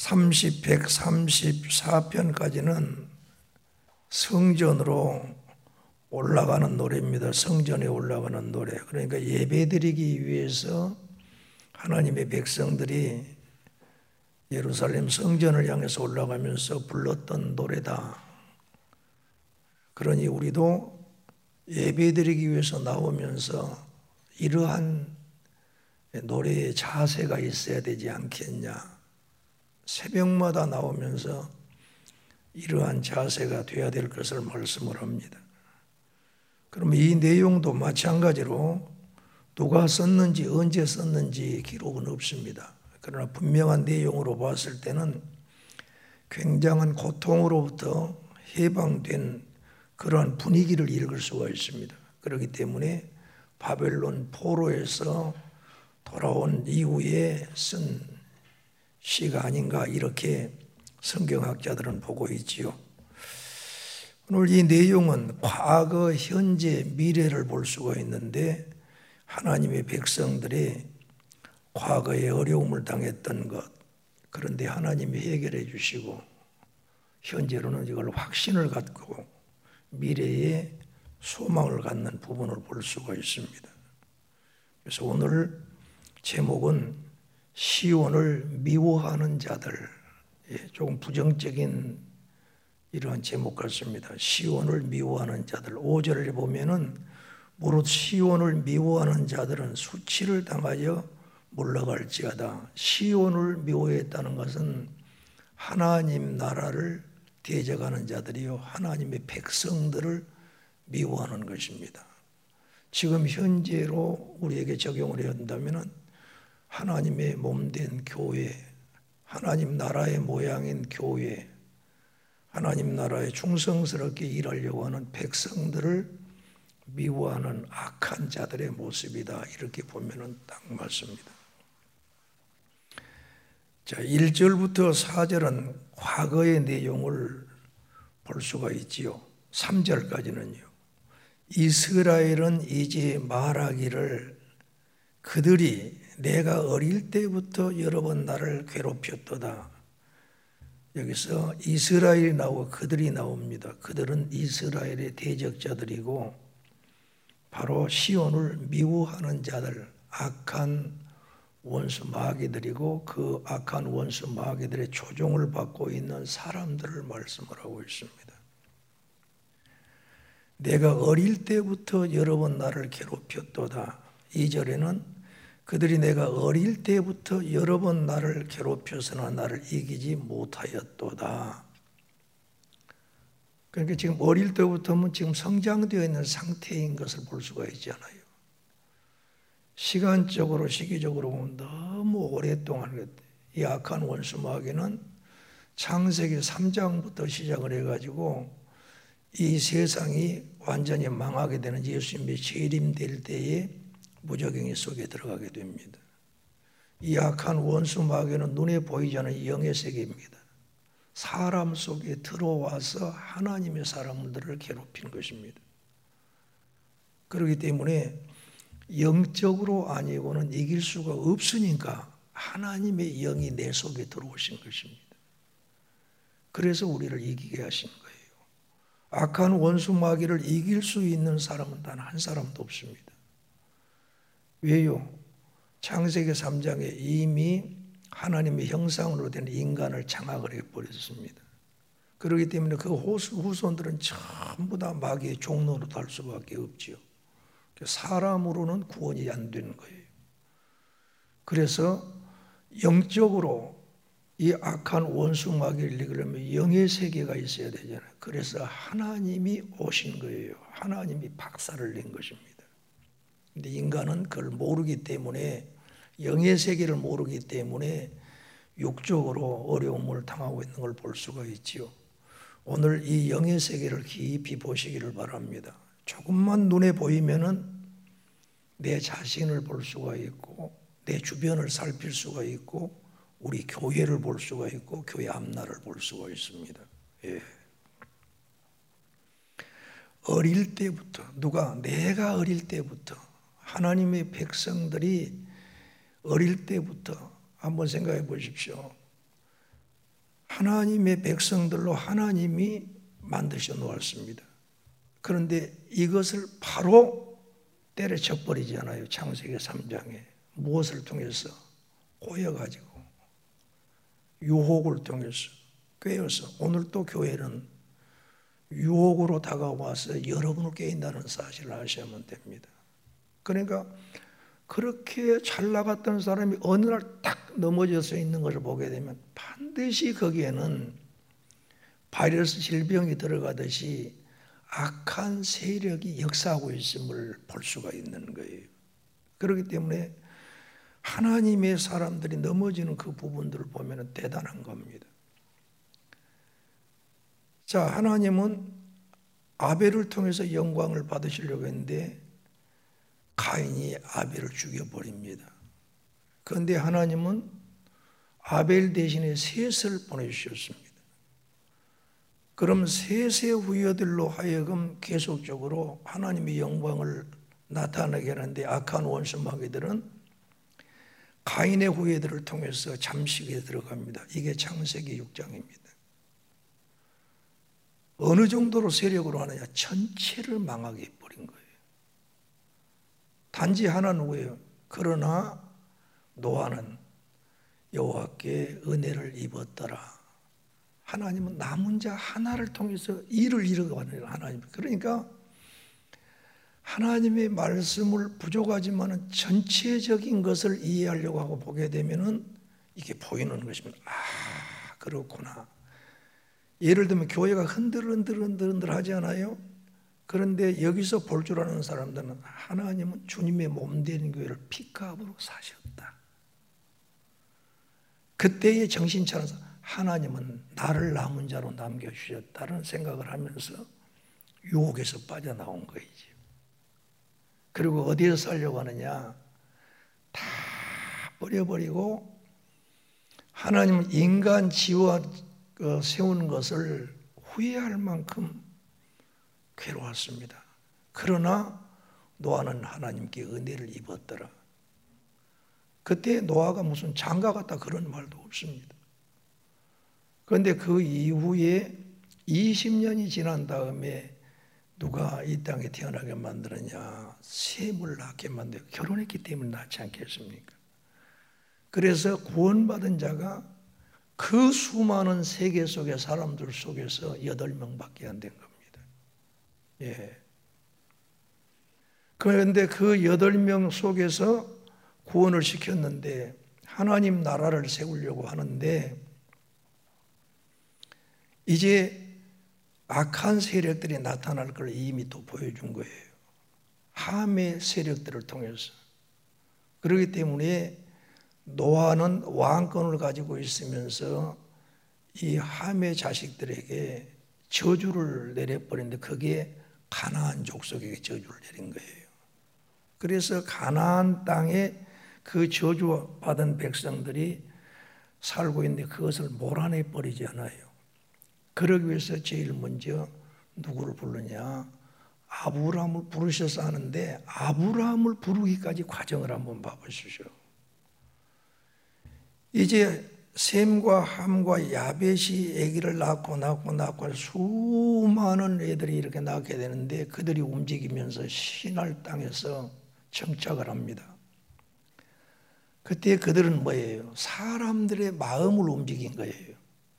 134편까지는 성전으로 올라가는 노래입니다. 성전에 올라가는 노래. 그러니까 예배드리기 위해서 하나님의 백성들이 예루살렘 성전을 향해서 올라가면서 불렀던 노래다. 그러니 우리도 예배드리기 위해서 나오면서 이러한 노래의 자세가 있어야 되지 않겠냐. 새벽마다 나오면서 이러한 자세가 되어야 될 것을 말씀을 합니다. 그러면 이 내용도 마찬가지로 누가 썼는지 언제 썼는지 기록은 없습니다. 그러나 분명한 내용으로 봤을 때는 굉장한 고통으로부터 해방된 그러한 분위기를 읽을 수가 있습니다. 그렇기 때문에 바벨론 포로에서 돌아온 이후에 쓴 시가 아닌가 이렇게 성경학자들은 보고 있지요. 오늘 이 내용은 과거, 현재, 미래를 볼 수가 있는데 하나님의 백성들이 과거에 어려움을 당했던 것, 그런데 하나님이 해결해 주시고 현재로는 이걸 확신을 갖고 미래에 소망을 갖는 부분을 볼 수가 있습니다. 그래서 오늘 제목은 시온을 미워하는 자들, 조금 부정적인 이러한 제목 같습니다. 시온을 미워하는 자들. 5절을 보면은 무릇 시온을 미워하는 자들은 수치를 당하여 물러갈지어다. 시온을 미워했다는 것은 하나님 나라를 대적하는 자들이요 하나님의 백성들을 미워하는 것입니다. 지금 현재로 우리에게 적용을 해야 한다면 하나님의 몸된 교회, 하나님 나라의 모양인 교회, 하나님 나라에 충성스럽게 일하려고 하는 백성들을 미워하는 악한 자들의 모습이다. 이렇게 보면 딱 맞습니다. 자, 1절부터 4절은 과거의 내용을 볼 수가 있지요. 3절까지는요. 이스라엘은 이제 말하기를 그들이 내가 어릴 때부터 여러 번 나를 괴롭혔도다. 여기서 이스라엘이 나오고 그들이 나옵니다. 그들은 이스라엘의 대적자들이고 바로 시온을 미워하는 자들, 악한 원수 마귀들이고 그 악한 원수 마귀들의 조종을 받고 있는 사람들을 말씀을 하고 있습니다. 내가 어릴 때부터 여러 번 나를 괴롭혔도다. 2절에는 그들이 내가 어릴 때부터 여러 번 나를 괴롭혀서나 나를 이기지 못하였도다. 그러니까 지금 어릴 때부터는 지금 성장되어 있는 상태인 것을 볼 수가 있잖아요. 시간적으로 시기적으로 보면 너무 오랫동안 이 악한 원수 마귀는 창세기 3장부터 시작을 해가지고 이 세상이 완전히 망하게 되는 예수님이 재림될 때에 무저갱이 속에 들어가게 됩니다. 이 악한 원수 마귀는 눈에 보이지 않는 영의 세계입니다. 사람 속에 들어와서 하나님의 사람들을 괴롭히는 것입니다. 그렇기 때문에 영적으로 아니고는 이길 수가 없으니까 하나님의 영이 내 속에 들어오신 것입니다. 그래서 우리를 이기게 하신 거예요. 악한 원수 마귀를 이길 수 있는 사람은 단 한 사람도 없습니다. 왜요? 창세기 3장에 이미 하나님의 형상으로 된 인간을 장악을 해버렸습니다. 그렇기 때문에 그 후손들은 전부 다 마귀의 종로로 달 수밖에 없지요. 사람으로는 구원이 안 되는 거예요. 그래서 영적으로 이 악한 원수 마귀를 이기려면 영의 세계가 있어야 되잖아요. 그래서 하나님이 오신 거예요. 하나님이 박살을 낸 것입니다. 근데 인간은 그걸 모르기 때문에 영의 세계를 모르기 때문에 육적으로 어려움을 당하고 있는 걸 볼 수가 있지요. 오늘 이 영의 세계를 깊이 보시기를 바랍니다. 조금만 눈에 보이면은 내 자신을 볼 수가 있고 내 주변을 살필 수가 있고 우리 교회를 볼 수가 있고 교회 앞날을 볼 수가 있습니다. 예. 어릴 때부터 내가 어릴 때부터 하나님의 백성들이 어릴 때부터 한번 생각해 보십시오. 하나님의 백성들로 하나님이 만드셔 놓았습니다. 그런데 이것을 바로 때려쳐버리지 않아요. 창세기 3장에. 무엇을 통해서? 꼬여가지고 유혹을 통해서 꿰어서. 오늘도 교회는 유혹으로 다가와서 여러분을 깨인다는 사실을 아셔야만 됩니다. 그러니까 그렇게 잘 나갔던 사람이 어느 날 딱 넘어져서 있는 것을 보게 되면 반드시 거기에는 바이러스 질병이 들어가듯이 악한 세력이 역사하고 있음을 볼 수가 있는 거예요. 그렇기 때문에 하나님의 사람들이 넘어지는 그 부분들을 보면 대단한 겁니다. 자, 하나님은 아벨을 통해서 영광을 받으시려고 했는데 가인이 아벨을 죽여버립니다. 그런데 하나님은 아벨 대신에 셋을 보내주셨습니다. 그럼 셋의 후예들로 하여금 계속적으로 하나님의 영광을 나타나게 하는데 악한 원수 마귀들은 가인의 후예들을 통해서 잠식에 들어갑니다. 이게 창세기 6장입니다. 어느 정도로 세력으로 하느냐? 전체를 망하게 해버린 거예요. 단지 하나 누구예요? 그러나 노아는 여호와께 은혜를 입었더라. 하나님은 남은 자 하나를 통해서 일을 이루어가는 하나님. 그러니까 하나님의 말씀을 부족하지만 전체적인 것을 이해하려고 하고 보게 되면은 이게 보이는 것입니다. 아, 그렇구나. 예를 들면 교회가 흔들흔들 하지 않아요? 그런데 여기서 볼 줄 아는 사람들은 하나님은 주님의 몸된 교회를 피값으로 사셨다. 그때의 정신 차려서 하나님은 나를 남은 자로 남겨주셨다는 생각을 하면서 유혹에서 빠져나온 거이지. 그리고 어디에서 살려고 하느냐? 다 버려버리고 하나님은 인간 지와 세우는 것을 후회할 만큼 괴로웠습니다. 그러나 노아는 하나님께 은혜를 입었더라. 그때 노아가 무슨 장가 갔다 그런 말도 없습니다. 그런데 그 이후에 20년이 지난 다음에 누가 이 땅에 태어나게 만들었냐? 셈을 낳게 만들어. 결혼했기 때문에 낳지 않겠습니까? 그래서 구원받은 자가 그 수많은 세계 속의 사람들 속에서 8명밖에 안 된 겁니다. 예. 그런데 그 8명 속에서 구원을 시켰는데 하나님 나라를 세우려고 하는데 이제 악한 세력들이 나타날 걸 이미 또 보여준 거예요. 함의 세력들을 통해서. 그렇기 때문에 노아는 왕권을 가지고 있으면서 이 함의 자식들에게 저주를 내려버렸는데 그게 가나안 족속에게 저주를 내린 거예요. 그래서 가나안 땅에 그 저주받은 백성들이 살고 있는데 그것을 몰아내버리지 않아요. 그러기 위해서 제일 먼저 누구를 부르냐? 아브라함을 부르셔서 하는데 아브라함을 부르기까지 과정을 한번 봐보십시오. 이제 셈과 함과 야벳이 아기를 낳고 수많은 애들이 이렇게 낳게 되는데 그들이 움직이면서 시날 땅에서 정착을 합니다. 그때 그들은 뭐예요? 사람들의 마음을 움직인 거예요.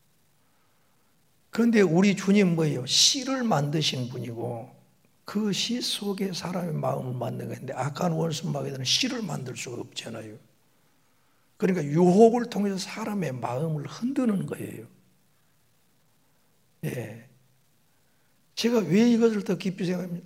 그런데 우리 주님 뭐예요? 씨를 만드신 분이고 그 씨 속에 사람의 마음을 만든 건데 악한 원수 마귀들은 씨를 만들 수가 없잖아요. 그러니까 유혹을 통해서 사람의 마음을 흔드는 거예요. 예. 제가 왜 이것을 더 깊이 생각합니까?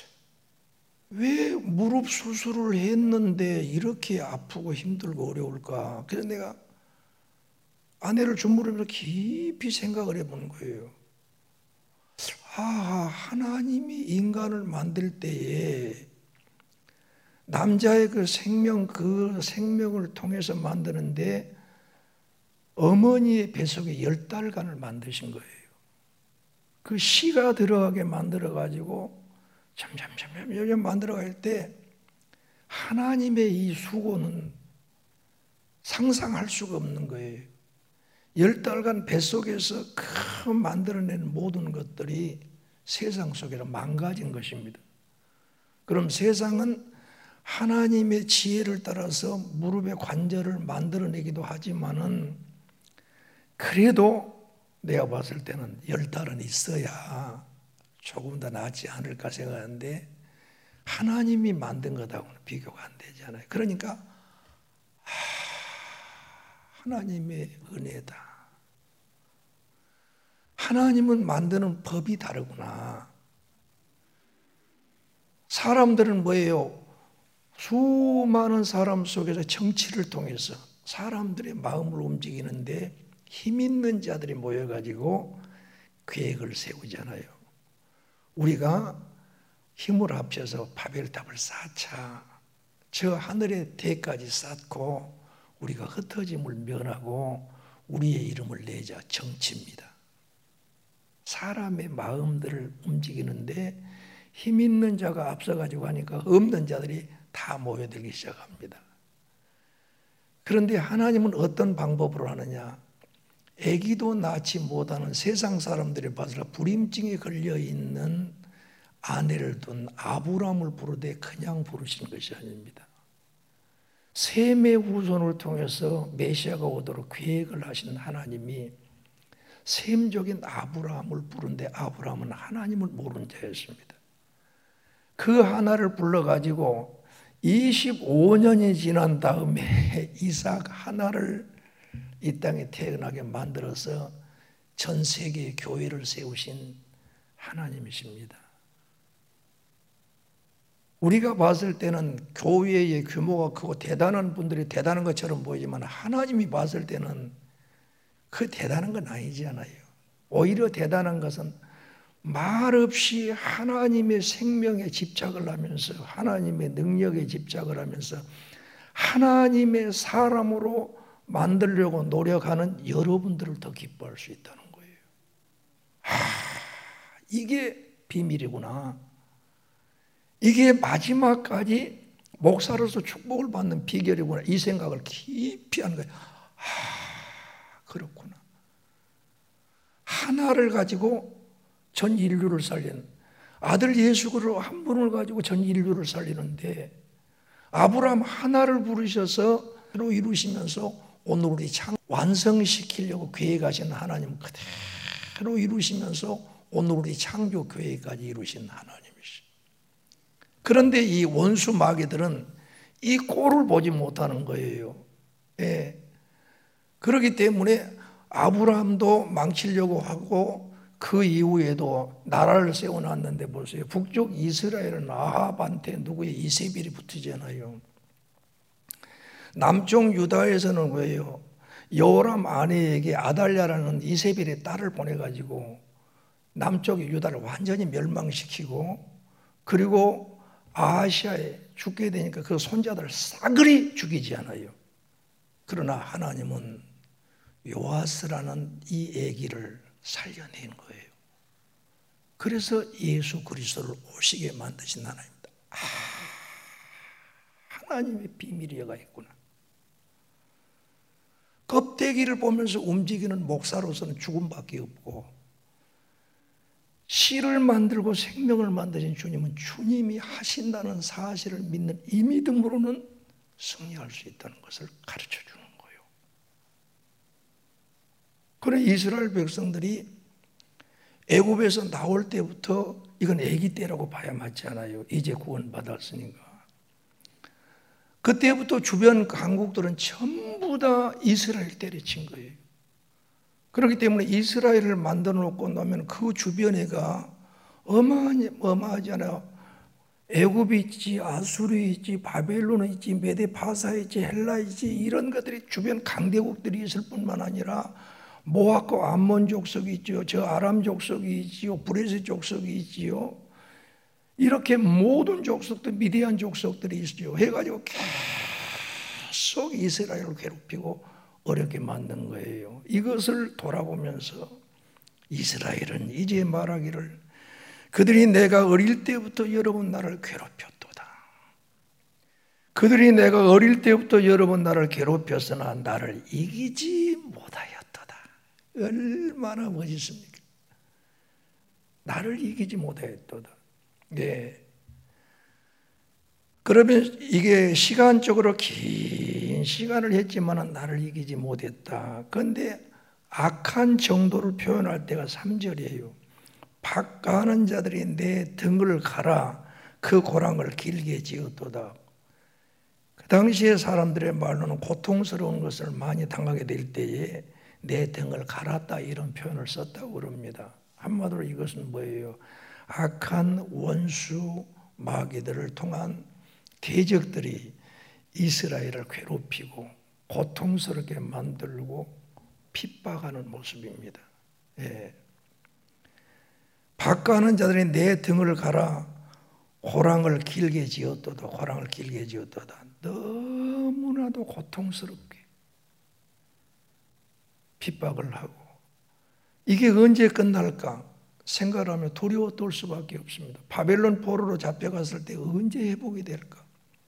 왜 무릎 수술을 했는데 이렇게 아프고 힘들고 어려울까? 그래서 내가 아내를 주무르면서 깊이 생각을 해보는 거예요. 아, 하나님이 인간을 만들 때에 남자의 그 생명을 통해서 만드는데 어머니의 뱃속에 10달간을 만드신 거예요. 그 씨가 들어가게 만들어가지고 점점 만들어갈 때 하나님의 이 수고는 상상할 수가 없는 거예요. 10달간 뱃속에서 그 만들어낸 모든 것들이 세상 속에서 망가진 것입니다. 그럼 세상은 하나님의 지혜를 따라서 무릎의 관절을 만들어내기도 하지만은 그래도 내가 봤을 때는 10달은 있어야 조금 더 낫지 않을까 생각하는데 하나님이 만든 것하고는 비교가 안 되잖아요. 그러니까 하나님의 은혜다. 하나님은 만드는 법이 다르구나. 사람들은 뭐예요? 수많은 사람 속에서 정치를 통해서 사람들의 마음을 움직이는데 힘 있는 자들이 모여가지고 계획을 세우잖아요. 우리가 힘을 합쳐서 바벨탑을 쌓자. 저 하늘의 대까지 쌓고 우리가 흩어짐을 면하고 우리의 이름을 내자. 정치입니다. 사람의 마음들을 움직이는데 힘 있는 자가 앞서가지고 하니까 없는 자들이 다 모여들기 시작합니다. 그런데 하나님은 어떤 방법으로 하느냐? 애기도 낳지 못하는 세상 사람들이 봐서 불임증에 걸려있는 아내를 둔 아브라함을 부르되 그냥 부르시는 것이 아닙니다. 셈의 후손을 통해서 메시아가 오도록 계획을 하신 하나님이 셈족인 아브라함을 부른데 아브라함은 하나님을 모르는 자였습니다. 그 하나를 불러가지고 25년이 지난 다음에 이삭 하나를 이 땅에 태어나게 만들어서 전 세계의 교회를 세우신 하나님이십니다. 우리가 봤을 때는 교회의 규모가 크고 대단한 분들이 대단한 것처럼 보이지만 하나님이 봤을 때는 그 대단한 건 아니잖아요. 오히려 대단한 것은 말없이 하나님의 생명에 집착을 하면서 하나님의 능력에 집착을 하면서 하나님의 사람으로 만들려고 노력하는 여러분들을 더 기뻐할 수 있다는 거예요. 이게 비밀이구나. 이게 마지막까지 목사로서 축복을 받는 비결이구나. 이 생각을 깊이 하는 거예요. 그렇구나. 하나를 가지고 전 인류를 살리는 아들 예수 그리스도 한 분을 가지고 전 인류를 살리는데 아브라함 하나를 부르셔서 이루시면서 오늘 우리 완성시키려고 계획하신 하나님 그대로 이루시면서 오늘 우리 창조 교회까지 이루신 하나님이시. 그런데 이 원수 마귀들은 이 꼴을 보지 못하는 거예요. 예. 그렇기 때문에 아브라함도 망치려고 하고 그 이후에도 나라를 세워놨는데 보세요. 북쪽 이스라엘은 아합한테 누구의 이세벨이 붙이잖아요. 남쪽 유다에서는 왜요? 여호람 아내에게 아달랴라는 이세벨의 딸을 보내가지고 남쪽 유다를 완전히 멸망시키고 그리고 아시아에 죽게 되니까 그 손자들을 싸그리 죽이지 않아요. 그러나 하나님은 요아스라는 이 아기를 살려낸 거예요. 그래서 예수 그리스도를 오시게 만드신 하나님입니다. 하나님의 비밀이가 있구나. 껍데기를 보면서 움직이는 목사로서는 죽음밖에 없고 씨를 만들고 생명을 만드신 주님은 주님이 하신다는 사실을 믿는 이 믿음으로는 승리할 수 있다는 것을 가르쳐 주는 거예요. 그래 이스라엘 백성들이 애굽에서 나올 때부터 이건 아기 때라고 봐야 맞지 않아요. 이제 구원받았으니까. 그때부터 주변 강국들은 전부 다 이스라엘 때려친 거예요. 그렇기 때문에 이스라엘을 만들어 놓고 나면 그 주변에가 어마어마하잖아요. 애굽이 있지, 아수르 있지, 바벨론 있지, 메데파사 있지, 헬라 있지, 이런 것들이 주변 강대국들이 있을 뿐만 아니라 모압과 암몬 족속이 있지요, 저 아람 족속이 있지요, 브레스 족속이 있지요. 이렇게 모든 족속들, 미디안 족속들이 있죠. 해가지고 계속 이스라엘을 괴롭히고 어렵게 만든 거예요. 이것을 돌아보면서 이스라엘은 이제 말하기를 그들이 내가 어릴 때부터 여러 번 나를 괴롭혔도다. 그들이 내가 어릴 때부터 여러 번 나를 괴롭혔으나 나를 이기지 못하였도다. 얼마나 멋있습니까? 나를 이기지 못하였도다. 네. 그러면 이게 시간적으로 긴 시간을 했지만 나를 이기지 못했다. 그런데 악한 정도를 표현할 때가 3절이에요. 박가하는 자들이 내 등을 갈아 그 고랑을 길게 지었도다. 그 당시에 사람들의 말로는 고통스러운 것을 많이 당하게 될 때에 내 등을 갈았다 이런 표현을 썼다고 그럽니다. 한마디로 이것은 뭐예요? 악한 원수 마귀들을 통한 대적들이 이스라엘을 괴롭히고 고통스럽게 만들고 핍박하는 모습입니다. 예. 박가하는 자들이 내 등을 갈아 고랑을 길게 지었도다. 고랑을 길게 지었도다. 너무나도 고통스럽게 핍박을 하고 이게 언제 끝날까 생각을 하면 두려워 떨 수밖에 없습니다. 바벨론 포로로 잡혀갔을 때 언제 회복이 될까?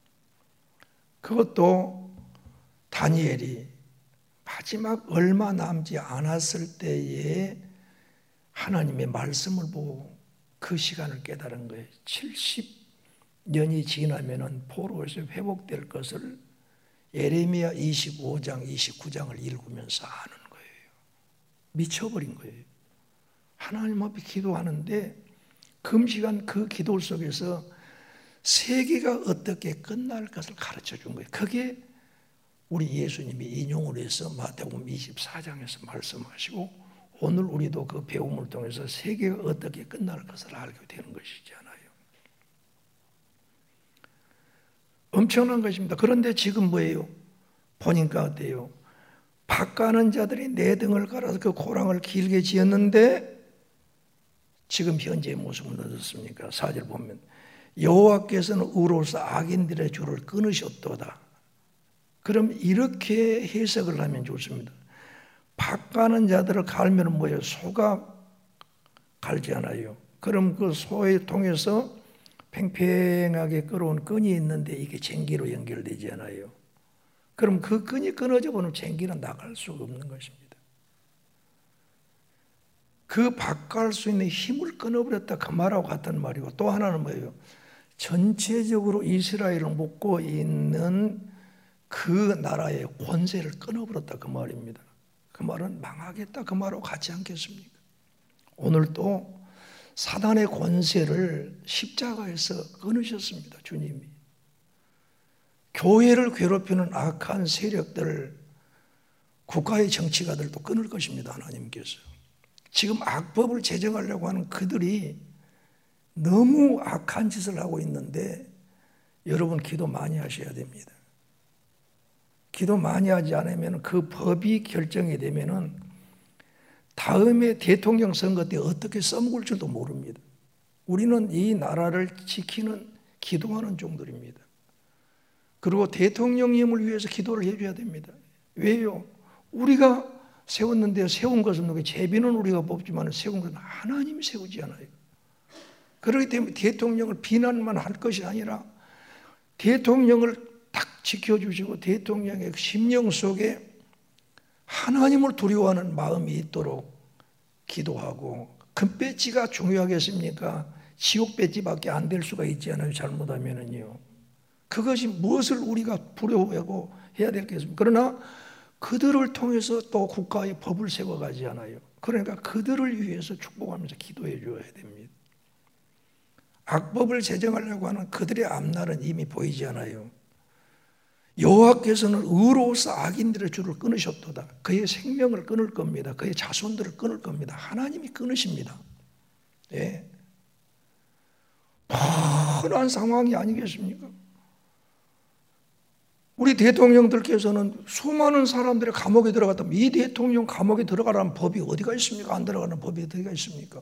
그것도 다니엘이 마지막 얼마 남지 않았을 때에 하나님의 말씀을 보고 그 시간을 깨달은 거예요. 70년이 지나면 포로에서 회복될 것을 예레미야 25장, 29장을 읽으면서 아는 거예요. 미쳐버린 거예요. 하나님 앞에 기도하는데 금시간 그 기도 속에서 세계가 어떻게 끝날 것을 가르쳐 준 거예요. 그게 우리 예수님이 인용을 해서 마태복음 24장에서 말씀하시고 오늘 우리도 그 배움을 통해서 세계가 어떻게 끝날 것을 알게 되는 것이잖아요. 엄청난 것입니다. 그런데 지금 뭐예요? 보니까 어때요? 박가하는 자들이 내 등을 갈아서 그 고랑을 길게 지었는데 지금 현재의 모습은 어떻습니까? 4절 보면 여호와께서는 의로워서 악인들의 줄을 끊으셨도다. 그럼 이렇게 해석을 하면 좋습니다. 박가는 자들을 갈면 뭐예요? 소가 갈잖아요. 그럼 그 소에 통해서 팽팽하게 끌어온 끈이 있는데 이게 쟁기로 연결되잖아요. 그럼 그 끈이 끊어져 버리면 쟁기는 나갈 수가 없는 것입니다. 그 박갈 수 있는 힘을 끊어버렸다 그 말하고 같은 말이고 또 하나는 뭐예요? 전체적으로 이스라엘을 묶고 있는 그 나라의 권세를 끊어버렸다 그 말입니다. 그 말은 망하겠다 그 말하고 같지 않겠습니까? 오늘도 사단의 권세를 십자가에서 끊으셨습니다. 주님이. 교회를 괴롭히는 악한 세력들을 국가의 정치가들도 끊을 것입니다. 하나님께서. 지금 악법을 제정하려고 하는 그들이 너무 악한 짓을 하고 있는데 여러분 기도 많이 하셔야 됩니다. 기도 많이 하지 않으면 그 법이 결정이 되면은 다음에 대통령 선거 때 어떻게 써먹을 줄도 모릅니다. 우리는 이 나라를 지키는 기도하는 종들입니다. 그리고 대통령님을 위해서 기도를 해줘야 됩니다. 왜요? 우리가 세웠는데 세운 것은 누구? 제비는 우리가 뽑지만 세운 것은 하나님이 세우지 않아요. 그렇기 때문에 대통령을 비난만 할 것이 아니라 대통령을 딱 지켜주시고 대통령의 심령 속에 하나님을 두려워하는 마음이 있도록 기도하고 금배지가 중요하겠습니까? 지옥 배지밖에 안 될 수가 있잖아요. 잘못하면은요. 그것이 무엇을 우리가 두려워하고 해야 되겠습니까? 그러나 그들을 통해서 또 국가의 법을 세워가지 않아요. 그러니까 그들을 위해서 축복하면서 기도해 줘야 됩니다. 악법을 제정하려고 하는 그들의 앞날은 이미 보이지 않아요. 여호와께서는 의로워서 악인들의 줄을 끊으셨도다. 그의 생명을 끊을 겁니다. 그의 자손들을 끊을 겁니다. 하나님이 끊으십니다. 예. 뻔한 상황이 아니겠습니까? 우리 대통령들께서는 수많은 사람들이 감옥에 들어갔다면 이 대통령 감옥에 들어가라는 법이 어디가 있습니까? 안 들어가는 법이 어디가 있습니까?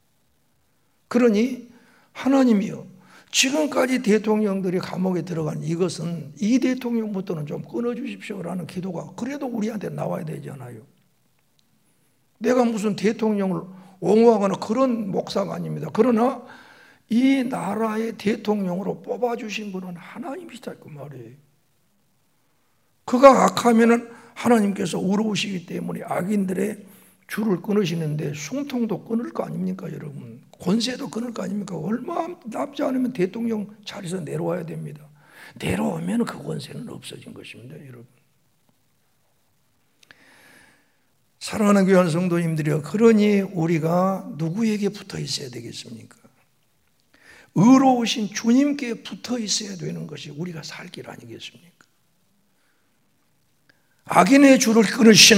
그러니 하나님이요, 지금까지 대통령들이 감옥에 들어간 이것은 이 대통령부터는 좀 끊어주십시오라는 기도가 그래도 우리한테 나와야 되잖아요. 내가 무슨 대통령을 옹호하거나 그런 목사가 아닙니다. 그러나 이 나라의 대통령으로 뽑아주신 분은 하나님이시다 그 말이에요. 그가 악하면은 하나님께서 의로우시기 때문에 악인들의 줄을 끊으시는데 숨통도 끊을 거 아닙니까, 여러분? 권세도 끊을 거 아닙니까? 얼마 남지 않으면 대통령 자리에서 내려와야 됩니다. 내려오면 그 권세는 없어진 것입니다, 여러분. 사랑하는 귀한 성도님들이여, 그러니 우리가 누구에게 붙어 있어야 되겠습니까? 의로우신 주님께 붙어 있어야 되는 것이 우리가 살 길 아니겠습니까? 악인의 줄을 끊으신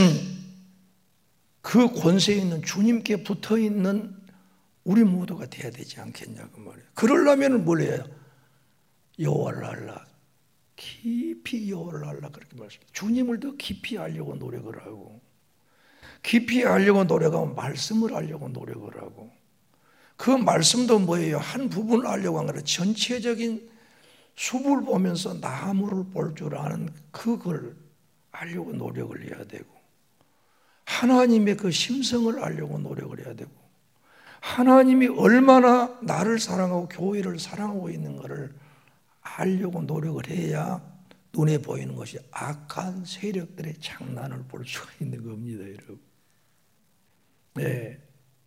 그 권세에 있는 주님께 붙어 있는 우리 모두가 돼야 되지 않겠냐고 말이에요. 그러려면 뭘 해야? 여호와를 알라, 깊이 여호와를 알라, 그렇게 말씀합니다. 주님을 더 깊이 알려고 노력을 하고, 깊이 알려고 노력하면 말씀을 알려고 노력을 하고, 그 말씀도 뭐예요? 한 부분을 알려고 한 거라 전체적인 숲을 보면서 나무를 볼 줄 아는 그걸 알려고 노력을 해야 되고, 하나님의 그 심성을 알려고 노력을 해야 되고, 하나님이 얼마나 나를 사랑하고 교회를 사랑하고 있는가를 알려고 노력을 해야 눈에 보이는 것이 악한 세력들의 장난을 볼 수가 있는 겁니다, 여러분. 네.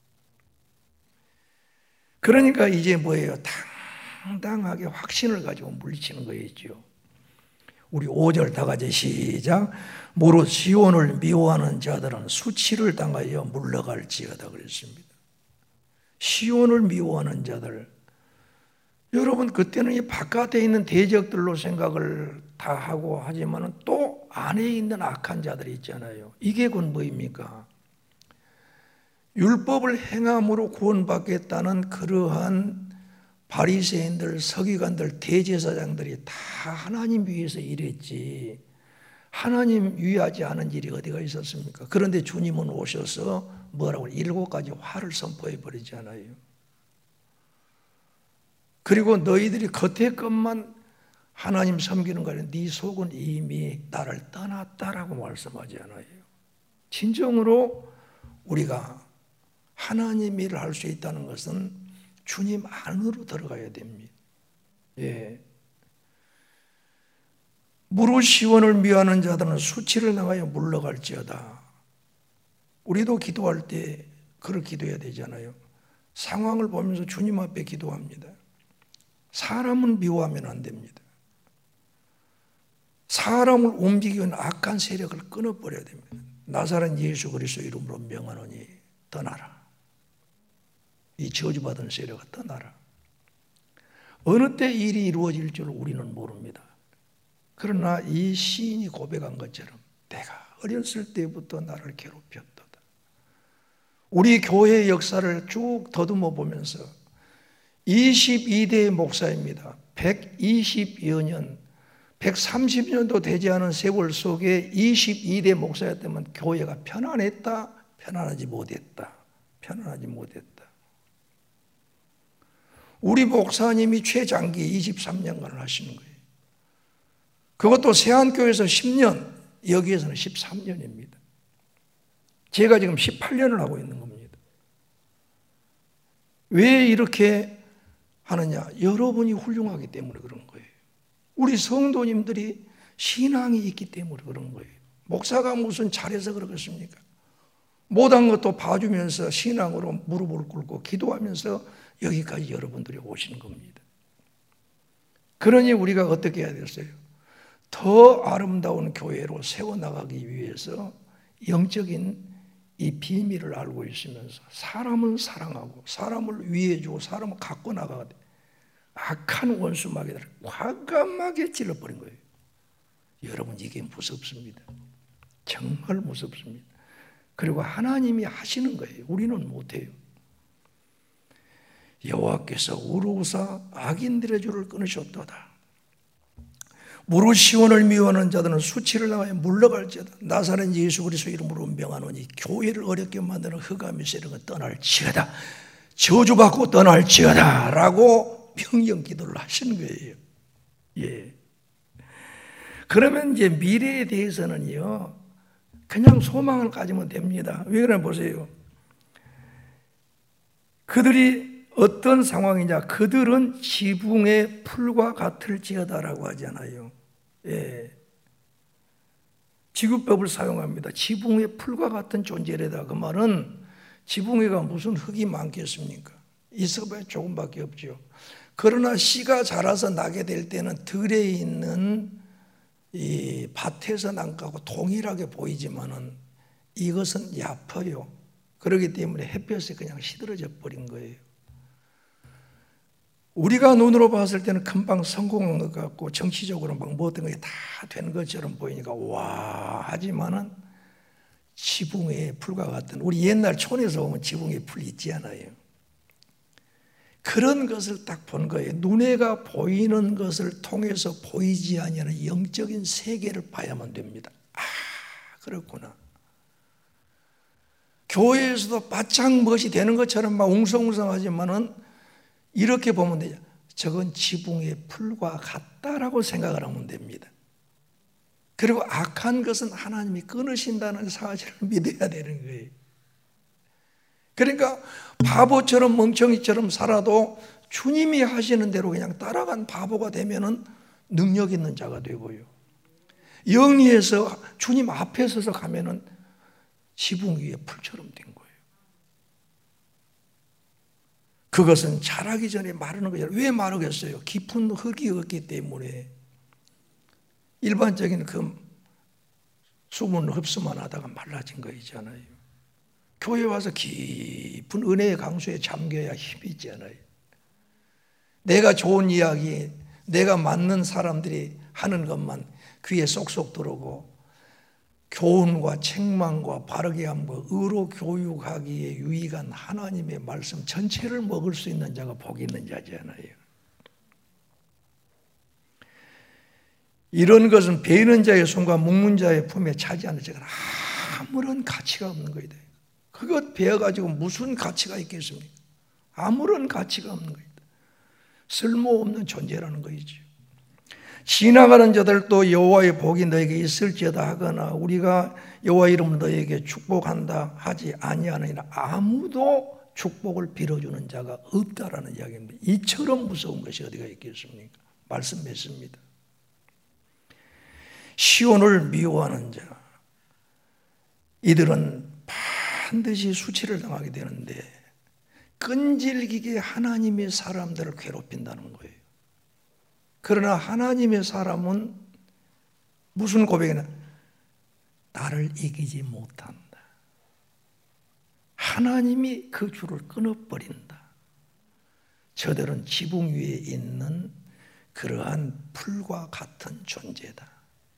그러니까 이제 뭐예요? 당당하게 확신을 가지고 물리치는 거였죠. 우리 5절 다 같이 시작. 무릇 시온을 미워하는 자들은 수치를 당하여 물러갈지어다 그랬습니다. 시온을 미워하는 자들, 여러분 그때는 이 바깥에 있는 대적들로 생각을 다 하고 하지만 또 안에 있는 악한 자들이 있잖아요. 이게 곧 뭐입니까? 율법을 행함으로 구원받겠다는 그러한 바리새인들, 서기관들, 대제사장들이 다 하나님 위해서 일했지, 하나님 위하지 않은 일이 어디가 있었습니까? 그런데 주님은 오셔서 뭐라고 7가지 화를 선포해 버리잖아요. 그리고 너희들이 겉에 것만 하나님 섬기는 거 아니라 네 속은 이미 나를 떠났다라고 말씀하지 않아요. 진정으로 우리가 하나님 일을 할 수 있다는 것은 주님 안으로 들어가야 됩니다. 예. 무릇 시온을 미워하는 자들은 수치를 당하여 물러갈지어다. 우리도 기도할 때 그렇게 기도해야 되잖아요. 상황을 보면서 주님 앞에 기도합니다. 사람은 미워하면 안 됩니다. 사람을 움직이는 악한 세력을 끊어버려야 됩니다. 나사렛 예수 그리스도 이름으로 명하노니 떠나라. 이 저주받은 세력아 떠나라. 어느 때 일이 이루어질 줄 우리는 모릅니다. 그러나 이 시인이 고백한 것처럼 내가 어렸을 때부터 나를 괴롭혔도다. 우리 교회의 역사를 쭉 더듬어 보면서 22대의 목사입니다. 120여 년, 130년도 되지 않은 세월 속에 22대 목사였다면 교회가 편안했다? 편안하지 못했다. 편안하지 못했다. 우리 목사님이 최장기 23년간을 하시는 거예요. 그것도 세안교회에서 10년, 여기에서는 13년입니다. 제가 지금 18년을 하고 있는 겁니다. 왜 이렇게 하느냐? 여러분이 훌륭하기 때문에 그런 거예요. 우리 성도님들이 신앙이 있기 때문에 그런 거예요. 목사가 무슨 잘해서 그러겠습니까? 못한 것도 봐주면서 신앙으로 무릎을 꿇고 기도하면서 여기까지 여러분들이 오시는 겁니다. 그러니 우리가 어떻게 해야 되겠어요? 더 아름다운 교회로 세워나가기 위해서 영적인 이 비밀을 알고 있으면서 사람을 사랑하고 사람을 위해주고 사람을 갖고 나가야 돼. 악한 원수 마귀들을 과감하게 찔러버린 거예요. 여러분 이게 무섭습니다. 정말 무섭습니다. 그리고 하나님이 하시는 거예요. 우리는 못해요. 여호와께서 우르우사 악인들의 줄을 끊으셨도다. 무릇 시온을 미워하는 자들은 수치를 당하여 물러갈지어다. 나사렛 예수 그리스도 이름으로 명하노니 교회를 어렵게 만드는 흑암의 세력은 떠날지어다. 저주받고 떠날지어다 라고 명령 기도를 하시는 거예요. 예. 그러면 이제 미래에 대해서는요 그냥 소망을 가지면 됩니다. 왜 그러냐 보세요. 그들이 어떤 상황이냐? 그들은 지붕의 풀과 같을지어다라고 하잖아요. 예. 지구법을 사용합니다. 지붕의 풀과 같은 존재래다. 그 말은 지붕에가 무슨 흙이 많겠습니까? 있어봐야 조금밖에 없죠. 그러나 씨가 자라서 나게 될 때는 들에 있는 이 밭에서 난 거하고 동일하게 보이지만은 이것은 얕아요. 그렇기 때문에 햇볕에 그냥 시들어져 버린 거예요. 우리가 눈으로 봤을 때는 금방 성공한 것 같고 정치적으로 막 모든 것이 다 된 것처럼 보이니까 와 하지만은 지붕의 풀과 같은, 우리 옛날 촌에서 보면 지붕에 풀 있지 않아요? 그런 것을 딱 본 거예요. 눈에가 보이는 것을 통해서 보이지 아니하는 영적인 세계를 봐야만 됩니다. 아, 그렇구나. 교회에서도 바짝 멋이 되는 것처럼 막 웅성웅성하지만은 이렇게 보면 되죠. 저건 지붕의 풀과 같다라고 생각을 하면 됩니다. 그리고 악한 것은 하나님이 끊으신다는 사실을 믿어야 되는 거예요. 그러니까 바보처럼 멍청이처럼 살아도 주님이 하시는 대로 그냥 따라간 바보가 되면은 능력 있는 자가 되고요. 영리해서 주님 앞에 서서 가면은 지붕 위에 풀처럼 된 거예요. 그것은 자라기 전에 마르는 거잖아요. 왜 마르겠어요? 깊은 흙이 없기 때문에. 일반적인 그 수분 흡수만 하다가 말라진 거 있잖아요. 교회 와서 깊은 은혜의 강수에 잠겨야 힘이 있잖아요. 내가 좋은 이야기, 내가 맞는 사람들이 하는 것만 귀에 쏙쏙 들어오고 교훈과 책망과 바르게 함과 의로 교육하기에 유익한 하나님의 말씀 전체를 먹을 수 있는 자가 복이 있는 자잖아요. 이런 것은 베이는 자의 손과 묶는 자의 품에 차지하는 자가 아무런 가치가 없는 거이다. 그것 베어가지고 무슨 가치가 있겠습니까? 아무런 가치가 없는 거이다. 쓸모없는 존재라는 거이죠. 지나가는 자들도 여호와의 복이 너에게 있을지어다 하거나 우리가 여호와 이름으로 너에게 축복한다 하지 아니하느니라. 아무도 축복을 빌어주는 자가 없다라는 이야기입니다. 이처럼 무서운 것이 어디가 있겠습니까? 말씀 맺습니다. 시온을 미워하는 자, 이들은 반드시 수치를 당하게 되는데 끈질기게 하나님의 사람들을 괴롭힌다는 거예요. 그러나 하나님의 사람은 무슨 고백이냐? 나를 이기지 못한다. 하나님이 그 줄을 끊어버린다. 저들은 지붕 위에 있는 그러한 풀과 같은 존재다.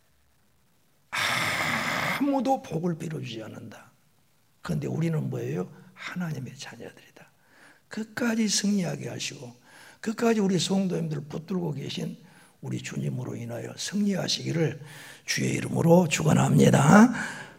아무도 복을 빌어주지 않는다. 그런데 우리는 뭐예요? 하나님의 자녀들이다. 끝까지 승리하게 하시고 끝까지 우리 성도님들을 붙들고 계신 우리 주님으로 인하여 승리하시기를 주의 이름으로 축원합니다.